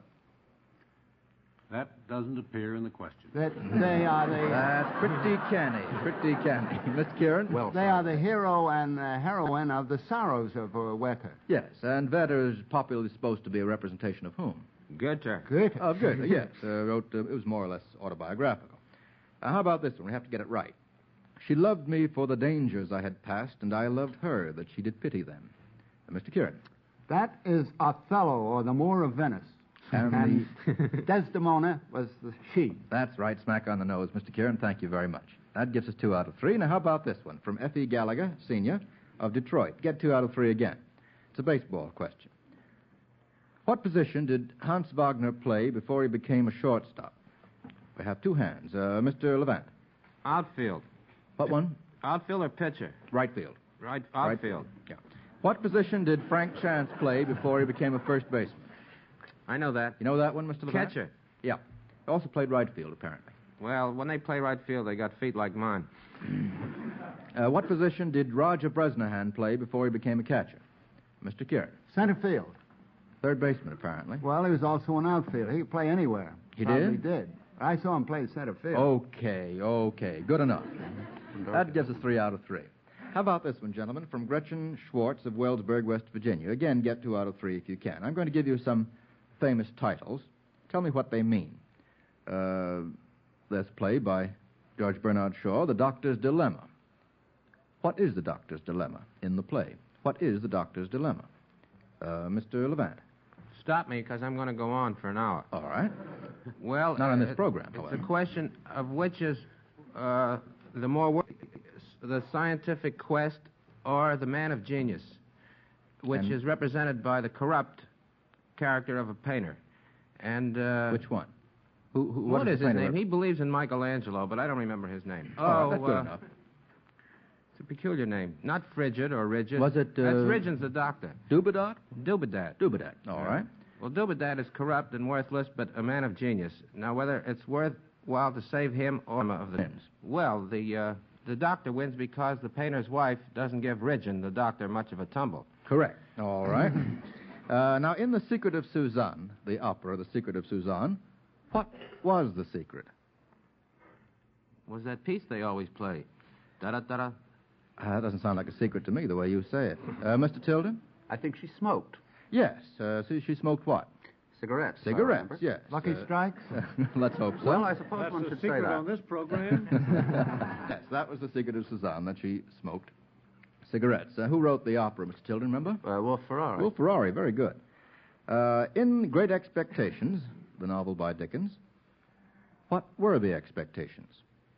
That doesn't appear in the question. That they are the That's pretty canny. Pretty canny. Mister Kieran? well, they are the hero and the heroine of the sorrows of uh, Werther. Yes, and Werther is popularly supposed to be a representation of whom? Goethe. Goethe. Of Goethe, yes. Uh, wrote, uh, it was more or less autobiographical. Uh, how about this one? We have to get it right. She loved me for the dangers I had passed, and I loved her that she did pity them. Uh, Mister Kieran? That is Othello, or the Moor of Venice. And And Desdemona was the she. That's right, smack on the nose, Mister Kieran. Thank you very much. That gives us two out of three. Now, how about this one from F E Gallagher, Senior, of Detroit? Get two out of three again. It's a baseball question. What position did Hans Wagner play before he became a shortstop? We have two hands. Uh, Mister Levant. Outfield. What one? Outfield or pitcher? Right field. Right, Right outfield. Yeah. What position did Frank Chance play before he became a first baseman? I know that. You know that one, Mister Levant? Catcher. Yeah. He also played right field, apparently. Well, when they play right field, they got feet like mine. Uh, what position did Roger Bresnahan play before he became a catcher? Mister Kieran. Center field. Third baseman, apparently. Well, he was also an outfielder. He could play anywhere. He Probably did? did. I saw him play center field. Okay, okay. Good enough. That gives us three out of three. How about this one, gentlemen, from Gretchen Schwartz of Wellsburg, West Virginia. Again, get two out of three if you can. I'm going to give you some famous titles. Tell me what they mean. Uh, this play by George Bernard Shaw, The Doctor's Dilemma. What is the Doctor's Dilemma in the play? What is the Doctor's Dilemma? Uh, Mister Levant. Stop me, because I'm going to go on for an hour. All right. Well, Not on this it- program, It's however. a question of which is uh, the more wor- the scientific quest or the man of genius, which And- is represented by the corrupt character of a painter. And uh, Which one? Who, who, what is is the his painter name? rep- He believes in Michelangelo, but I don't remember his name. All right, oh, that's good uh, enough. it's a peculiar name. Not Frigid or Rigid. Was it, That's uh, Rigid's the doctor. Dubedat? Dubedat. Dubedat. All right. Well, Dubedat is corrupt and worthless, but a man of genius. Now, whether it's worthwhile to save him or of the... Names. Well, the uh, the doctor wins because the painter's wife doesn't give Ridgeon, the doctor, much of a tumble. Correct. All right. uh, now, in The Secret of Suzanne, the opera, The Secret of Suzanne, what was the secret? Was that piece they always play? Da-da-da-da. Uh, that doesn't sound like a secret to me, the way you say it. Uh, Mister Tilden? I think she smoked. Yes. Uh, so she smoked what? Cigarettes. I Cigarettes, remember. yes. Lucky Uh, strikes? Let's hope so. Well, I suppose That's one the should say secret that. on this program. Yes, that was The Secret of Suzanne, that she smoked cigarettes. Uh, who wrote the opera, Mister Tilden, remember? Uh, Wolf Ferrari. Wolf Ferrari, very good. Uh, in Great Expectations, the novel by Dickens, what were the expectations?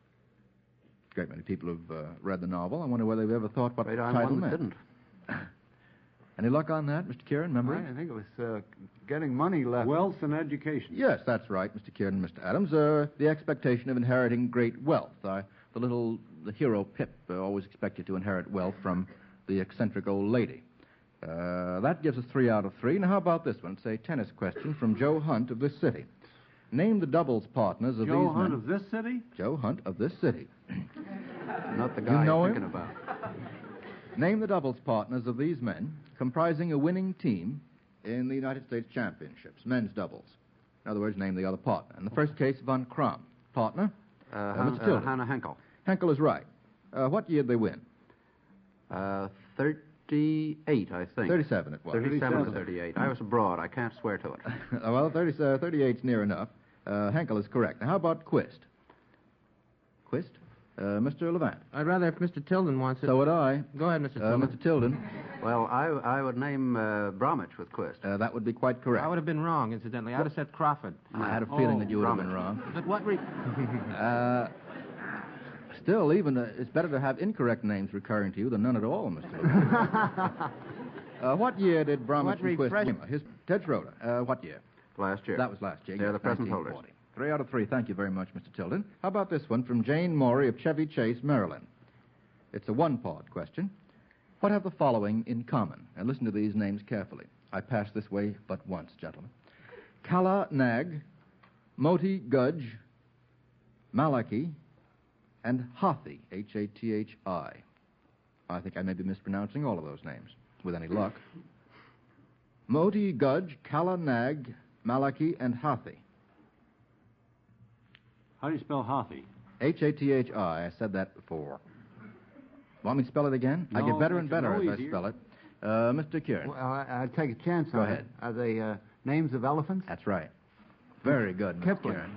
A great many people have uh, read the novel. I wonder whether they've ever thought what Right, the I'm title one that meant. didn't. Any luck on that, Mister Kieran, remember? I think it was uh, getting money left. Wealth and education. Yes, that's right, Mister Kieran and Mister Adams. Uh, the expectation of inheriting great wealth. Uh, the little, the hero Pip uh, always expected to inherit wealth from the eccentric old lady. Uh, that gives us three out of three. Now, how about this one? It's a tennis question from Joe Hunt of this city. Name the doubles partners of Joe these Hunt men. of this city? Joe Hunt of this city. Not the You guy know you're him? thinking about. Name the doubles partners of these men comprising a winning team in the United States Championships, men's doubles. In other words, name the other partner. In the first case, Von Kram. Partner? Uh, Uh, Han- Mister uh, Tilden. Hannah Henkel. Henkel is right. Uh, what year did they win? Uh, thirty-eight, I think. thirty-seven it was. thirty-seven to thirty-eight. I was abroad. I can't swear to it. Uh, well, thirty, uh, thirty-eight's near enough. Uh, Henkel is correct. Now, how about Quist? Quist? Uh, Mister Levant. I'd rather if Mister Tilden wants it. So would I. Go ahead, Mister Uh, Tilden. Mister Tilden. Well, I, I would name uh, Bromwich with Quist. Uh, that would be quite correct. I would have been wrong, incidentally. I would have said Crawford. I had a feeling Oh, that you would have Bromwich. been wrong. But what re... Uh, still, even uh, it's better to have incorrect names recurring to you than none at all, Mister Levant. uh, what year did Bromwich What and Quist refresh- win? His Ted Schroeder. Uh, what year? Last year. That was last year. They're yes, the present nineteen forty. holders. Three out of three. Thank you very much, Mister Tilden. How about this one from Jane Morey of Chevy Chase, Maryland? It's a one-part question. What have the following in common? And listen to these names carefully. I pass this way but once, gentlemen. Kala Nag, Moti Gudge, Malaki, and Hathi, H A T H I. I think I may be mispronouncing all of those names, with any luck. Moti Gudge, Kala Nag, Malaki, and Hathi. How do you spell Hathi? H A T H I. I said that before. Want me to spell it again? I No, get better it and makes it better no as I easier. spell it. Uh, Mister Kieran. Well, I, I'll take a chance Go on ahead. it. Are they uh, names of elephants? That's right. Very good, Mister Kipling. Kieran.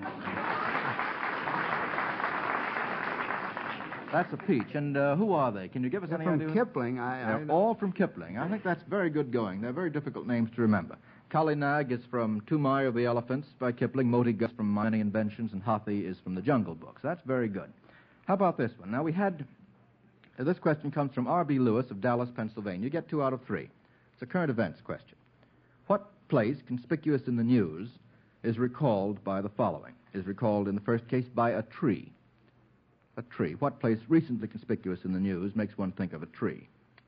That's a peach. And uh, who are they? Can you give us They're any from idea? Kipling. I, They're I, all from Kipling. I think that's very good going. They're very difficult names to remember. Kali Nag is from Tumai of the Elephants by Kipling. Moti Gus from Many Inventions, and Hathi is from the Jungle Book. So that's very good. How about this one? Now, we had... uh, this question comes from R B Lewis of Dallas, Pennsylvania. You get two out of three. It's a current events question. What place, conspicuous in the news, is recalled by the following? Is recalled, in the first case, by a tree. A tree. What place recently conspicuous in the news makes one think of a tree?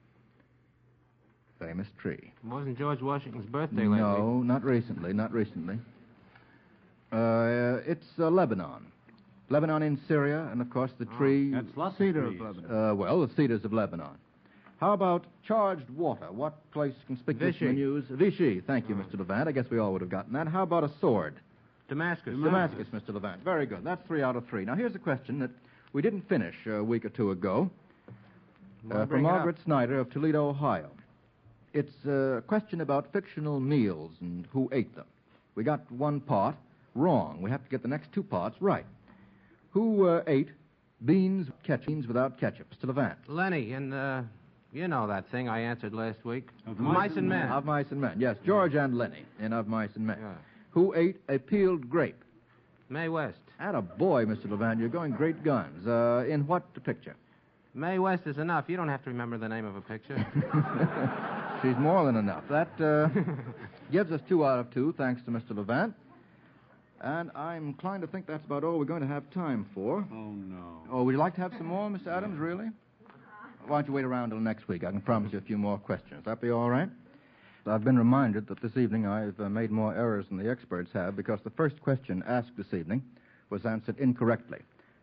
Famous tree. Wasn't George Washington's birthday lately? No, not recently, not recently. Uh, it's uh, Lebanon. Lebanon in Syria, and of course the tree... That's lots Cedar of of trees. Lebanon. Uh, well, the cedars of Lebanon. How about charged water? What place conspicuous in the Vichy. news? Vichy. Thank you, Mister Levant. I guess we all would have gotten that. How about a sword? Damascus. Damascus, Mister Levant. Very good. That's three out of three. Now, here's a question that we didn't finish a week or two ago Well, uh, bring from it up. Margaret Snyder of Toledo, Ohio. It's a question about fictional meals and who ate them. We got one part wrong. We have to get the next two parts right. Who uh, ate beans, ketchup, beans without ketchup? Mister Levant. Lenny, and, uh, you know that thing I answered last week. Of Mice and Men. Of Mice and Men. Yes, George and Lenny in Of Mice and Men. Yeah. Who ate a peeled grape? Mae West. Atta boy, Mister Levant. You're going great guns. Uh, in what picture? Mae West is enough. You don't have to remember the name of a picture. She's more than enough. That uh, gives us two out of two, thanks to Mister Levant. And I'm inclined to think that's about all we're going to have time for. Oh, no. Oh, would you like to have some more, Mister Adams, really? Why don't you wait around till next week? I can promise you a few more questions. That be all right? I've been reminded that this evening I've uh, made more errors than the experts have because the first question asked this evening was answered incorrectly.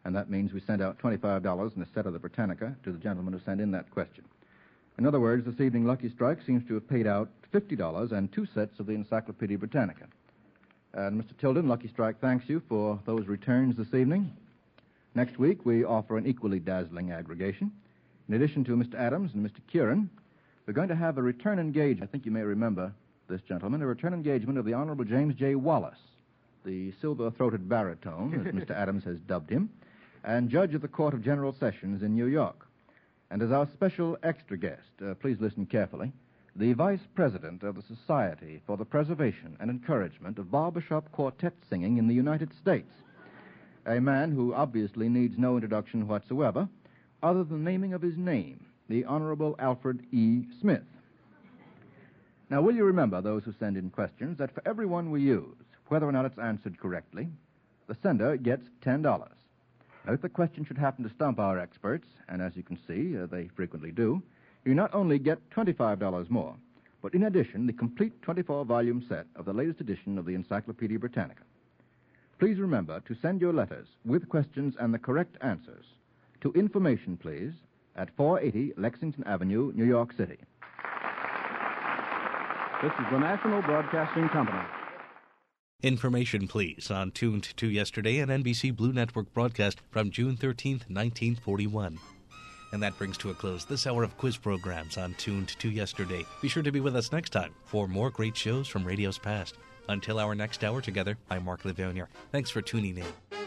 and that means we send out twenty-five dollars in a set of the Britannica to the gentleman who sent in that question. In other words, this evening Lucky Strike seems to have paid out fifty dollars and two sets of the Encyclopedia Britannica. And Mister Tilden, Lucky Strike thanks you for those returns this evening. Next week, we offer an equally dazzling aggregation. In addition to Mister Adams and Mister Curran, we're going to have a return engagement. I think you may remember this gentleman, a return engagement of the Honorable James J. Wallace, the silver-throated baritone, as Mister Adams has dubbed him, and judge of the Court of General Sessions in New York. And as our special extra guest, uh, please listen carefully, the Vice President of the Society for the Preservation and Encouragement of Barbershop Quartet Singing in the United States, a man who obviously needs no introduction whatsoever, other than the naming of his name, the Honorable Alfred E. Smith. Now, will you remember, those who send in questions, that for every one we use, whether or not it's answered correctly, the sender gets ten dollars. Now, if the question should happen to stump our experts, and as you can see, uh, they frequently do, you not only get twenty-five dollars more, but in addition, the complete twenty-four volume set of the latest edition of the Encyclopedia Britannica. Please remember to send your letters with questions and the correct answers to information, please, at four eighty Lexington Avenue, New York City. This is the National Broadcasting Company. Information, please, on Tuned to Yesterday, an N B C Blue Network broadcast from June thirteenth, nineteen forty-one. And that brings to a close this hour of quiz programs on Tuned to Yesterday. Be sure to be with us next time for more great shows from radio's past. Until our next hour together, I'm Mark Livonia. Thanks for tuning in.